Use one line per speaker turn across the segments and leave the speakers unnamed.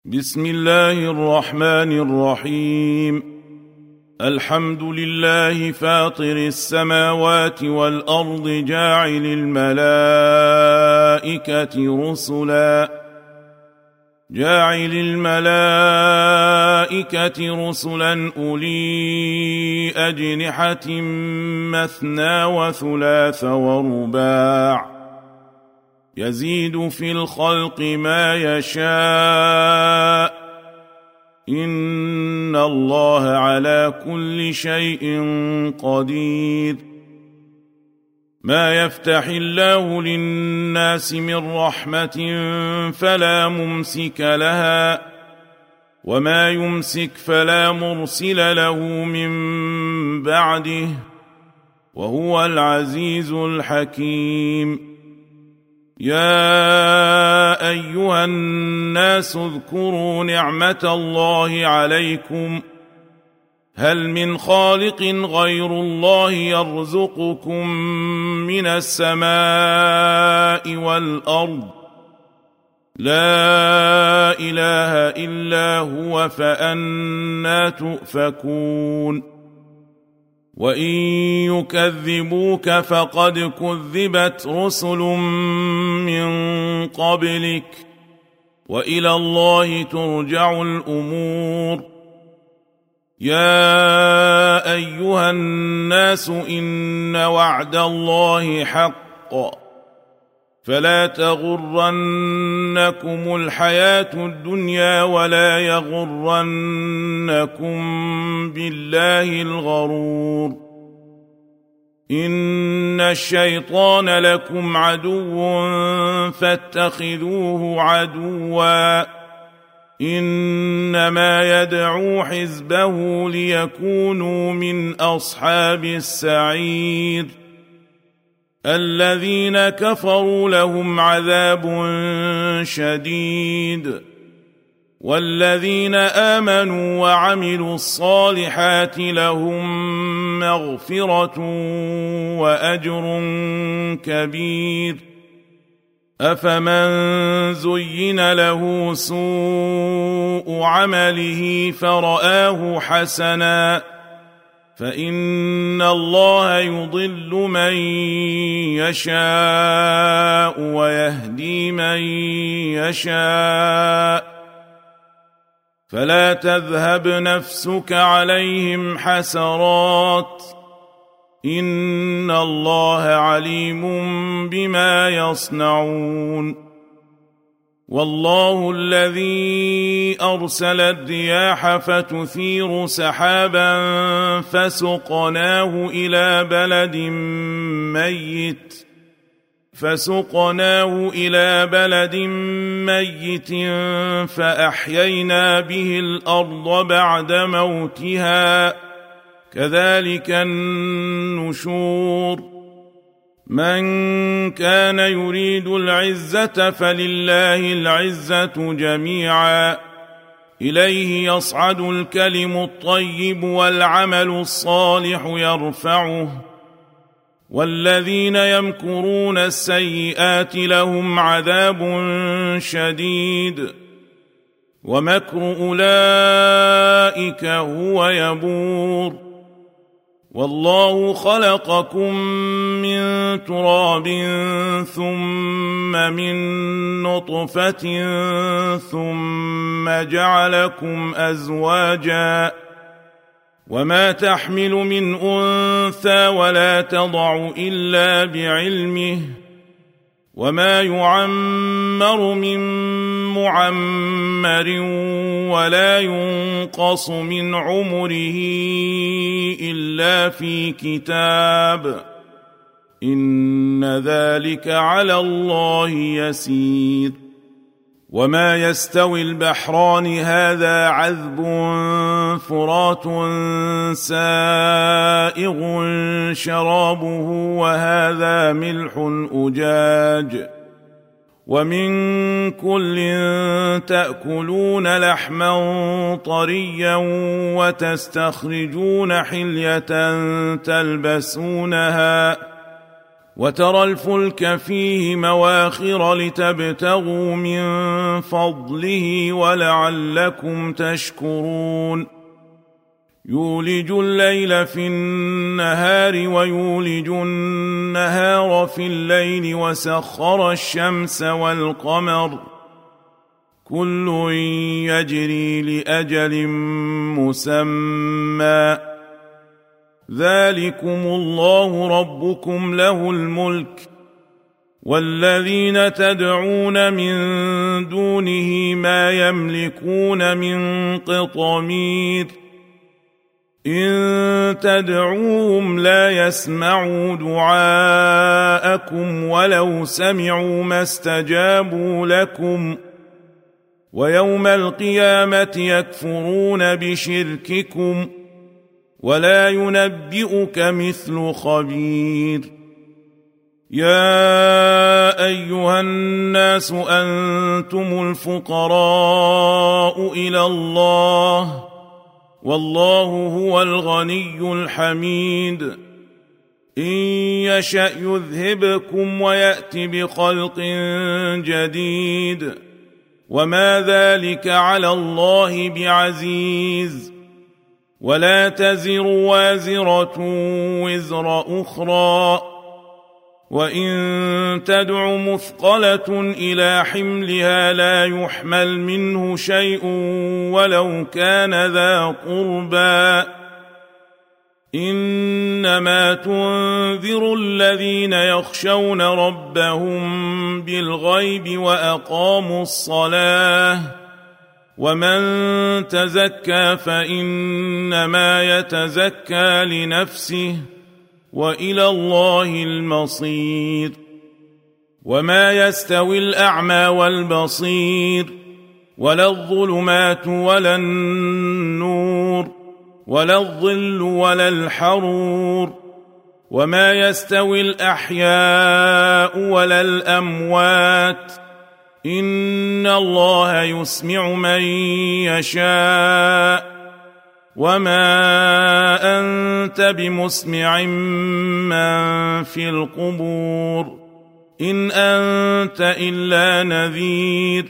بسم الله الرحمن الرحيم. الحمد لله فاطر السماوات والأرض جاعل الملائكة رسلا أولي أجنحة مثنى وثلاث ورباع يزيد في الخلق ما يشاء إن الله على كل شيء قدير. ما يفتح الله للناس من رحمة فلا ممسك لها وما يمسك فلا مرسل له من بعده وهو العزيز الحكيم. يا أيها الناس اذكروا نعمة الله عليكم هل من خالق غير الله يرزقكم من السماء والأرض لا إله إلا هو فأنى تؤفكون. وإن يكذبوك فقد كذبت رسل من قبلك وإلى الله ترجع الأمور. يا أيها الناس إن وعد الله حق فلا تغرنكم الحياة الدنيا ولا يغرنكم بالله الغرور. إن الشيطان لكم عدو فاتخذوه عدوا إنما يدعو حزبه ليكونوا من أصحاب السعير. الذين كفروا لهم عذاب شديد والذين آمنوا وعملوا الصالحات لهم مغفرة وأجر كبير. أفمن زين له سوء عمله فرآه حسنا فإن الله يضل من يشاء ويهدي من يشاء فلا تذهب نفسك عليهم حسرات إن الله عليم بما يصنعون. والله الذي أرسل الرياح فتثير سحابا فسقناه إلى بلد ميت فأحيينا به الأرض بعد موتها كذلك النشور. من كان يريد العزة فلله العزة جميعا إليه يصعد الكلم الطيب والعمل الصالح يرفعه والذين يمكرون السيئات لهم عذاب شديد ومكر أولئك هو يبور. والله خلقكم من تراب ثم من نطفة ثم جعلكم أزواجا وما تحمل من أنثى ولا تضع إلا بعلمه وما يعمر من معمر ولا ينقص من عمره إلا في كتاب إن ذلك على الله يسير. وما يستوي البحران هذا عذب فرات سائغ شرابه وهذا ملح أجاج ومن كل تأكلون لحما طريا وتستخرجون حلية تلبسونها وترى الفلك فيه مواخر لتبتغوا من فضله ولعلكم تشكرون يولج الليل في النهار ويولج النهار في الليل وسخر الشمس والقمر كل يجري لأجل مسمى ذلكم الله ربكم له الملك والذين تدعون من دونه ما يملكون من قطمير إن تدعوهم لا يسمعوا دعاءكم ولو سمعوا ما استجابوا لكم ويوم القيامة يكفرون بشرككم ولا ينبئك مثل خبير يا أيها الناس أنتم الفقراء إلى الله والله هو الغني الحميد إن يشأ يذهبكم ويأت بخلق جديد وما ذلك على الله بعزيز ولا تزر وازرة وزر أخرى وإن تدع مثقلة إلى حملها لا يحمل منه شيء ولو كان ذا قربى إنما تنذر الذين يخشون ربهم بالغيب وأقاموا الصلاة ومن تزكى فإنما يتزكى لنفسه وإلى الله المصير وما يستوي الأعمى والبصير ولا الظلمات ولا النور ولا الظل ولا الحرور وما يستوي الأحياء ولا الأموات إن الله يسمع من يشاء وما أنت بمسمع من في القبور إن أنت إلا نذير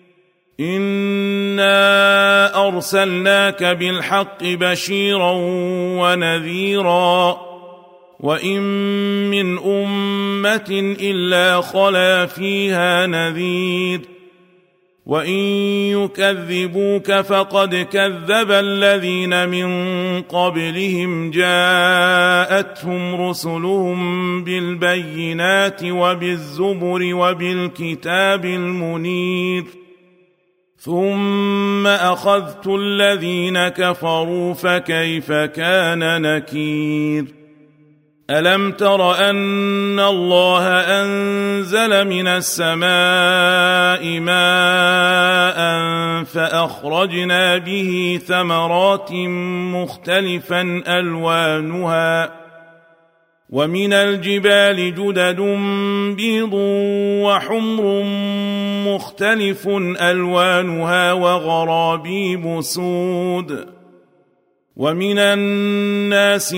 إنا أرسلناك بالحق بشيرا ونذيرا وإن من أمة إلا خلا فيها نذير وإن يكذبوك فقد كذب الذين من قبلهم جاءتهم رسلهم بالبينات وبالزبر وبالكتاب المنير ثم أخذت الذين كفروا فكيف كان نكير ألم تر أن الله أنزل من السماء ماء فأخرجنا به ثمرات مختلفا ألوانها ومن الجبال جدد بيض وحمر مختلف ألوانها وغرابيب سود ومن الناس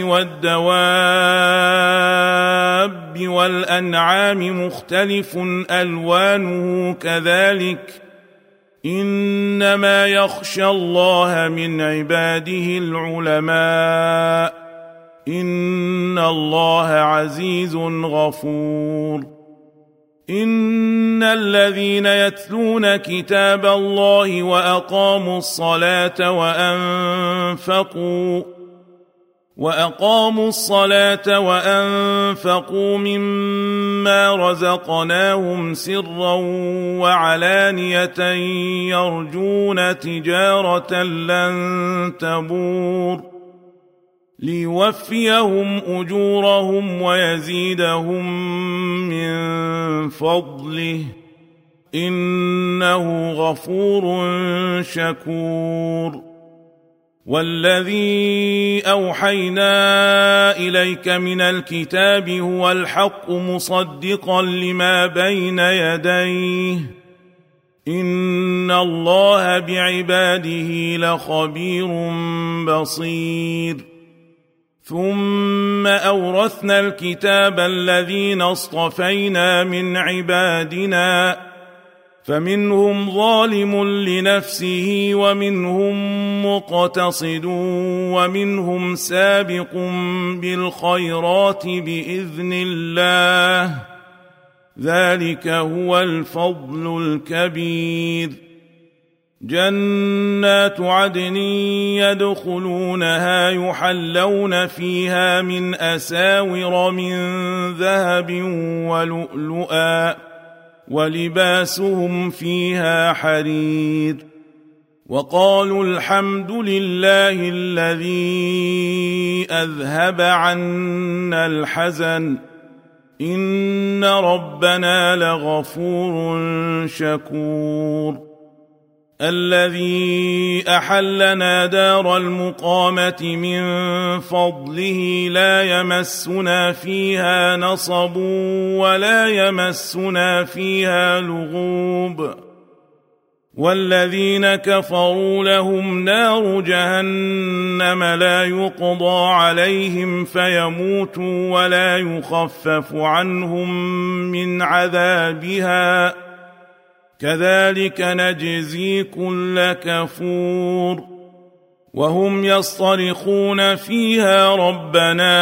والدواب والأنعام مختلف ألوانه كذلك إنما يخشى الله من عباده العلماء إن الله عزيز غفور إن الذين يتلون كتاب الله وأقاموا الصلاة وأنفقوا مما رزقناهم سرا وعلانية يرجون تجارة لن تبور ليوفيهم أجورهم ويزيدهم من فضله إنه غفور شكور والذي أوحينا إليك من الكتاب هو الحق مصدقا لما بين يديه إن الله بعباده لخبير بصير ثم أورثنا الكتاب الذين اصطفينا من عبادنا فمنهم ظالم لنفسه ومنهم مقتصد ومنهم سابق بالخيرات بإذن الله ذلك هو الفضل الكبير جنات عدن يدخلونها يحلون فيها من أساور من ذهب ولؤلؤا ولباسهم فيها حرير وقالوا الحمد لله الذي أذهب عنا الحزن إن ربنا لغفور شكور الذي أحلنا دار المقامة من فضله لا يمسنا فيها نصب ولا يمسنا فيها لغوب والذين كفروا لهم نار جهنم لا يقضى عليهم فيموتوا ولا يخفف عنهم من عذابها كذلك نجزي كل كفور وهم يصطرخون فيها ربنا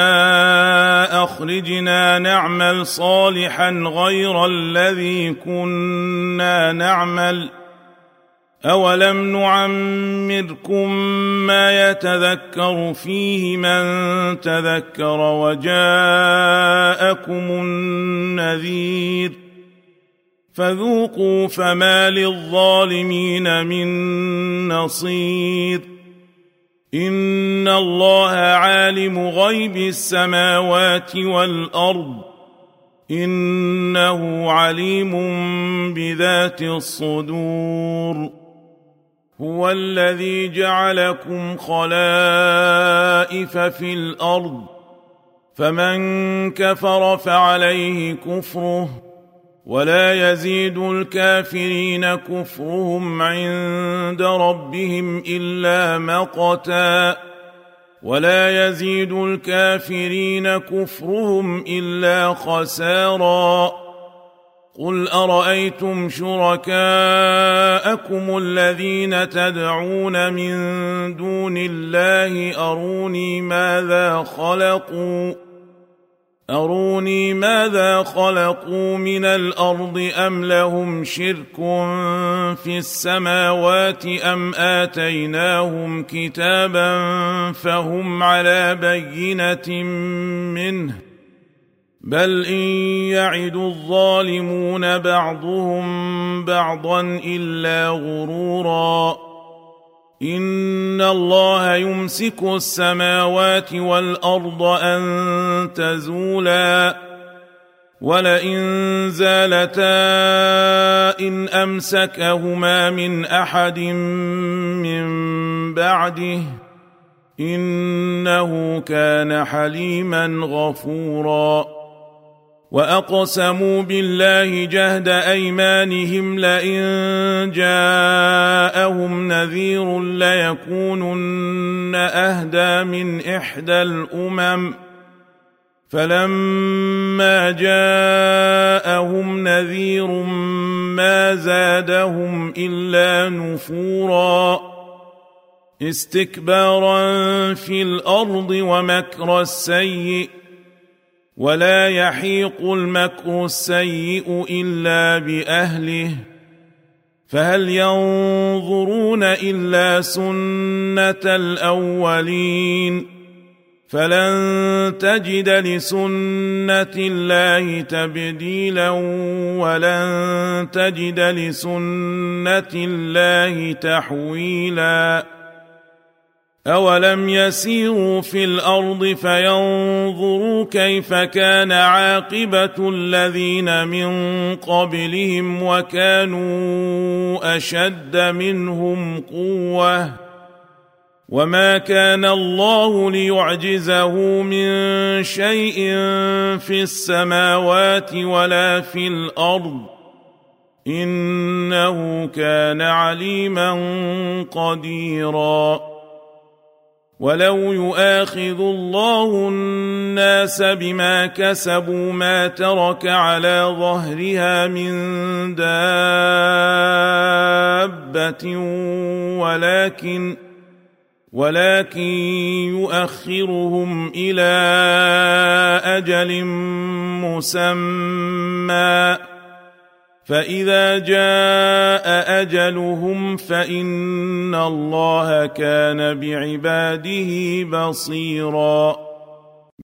أخرجنا نعمل صالحا غير الذي كنا نعمل أولم نعمركم ما يتذكر فيه من تذكر وجاءكم النذير فذوقوا فما للظالمين من نصير إن الله عالم غيب السماوات والأرض إنه عليم بذات الصدور هو الذي جعلكم خلائف في الأرض فمن كفر فعليه كفره ولا يزيد الكافرين كفرهم عند ربهم إلا مقتا ولا يزيد الكافرين كفرهم إلا خسارا قل أرأيتم شركاءكم الذين تدعون من دون الله أروني ماذا خلقوا من الأرض أم لهم شرك في السماوات أم آتيناهم كتابا فهم على بينة منه بل إن يعد الظالمون بعضهم بعضا إلا غرورا إن الله يمسك السماوات والأرض أن تزولا ولئن زالتا إن أمسكهما من أحد من بعده إنه كان حليما غفورا وأقسموا بالله جهد أيمانهم لئن جاءهم نذير ليكونن أهدى من إحدى الأمم فلما جاءهم نذير ما زادهم إلا نفورا استكبارا في الأرض ومكر السيء ولا يحيق المكر السيء إلا بأهله فهل ينظرون إلا سنة الأولين فلن تجد لسنة الله تبديلا ولن تجد لسنة الله تحويلا أولم يسيروا في الأرض فينظروا كيف كان عاقبة الذين من قبلهم وكانوا أشد منهم قوة وما كان الله ليعجزه من شيء في السماوات ولا في الأرض إنه كان عليما قديرا ولو يؤاخذ الله الناس بما كسبوا ما ترك على ظهرها من دابة ولكن يؤخرهم إلى أجل مسمى فإذا جاء أجلهم فإن الله كان بعباده بصيراً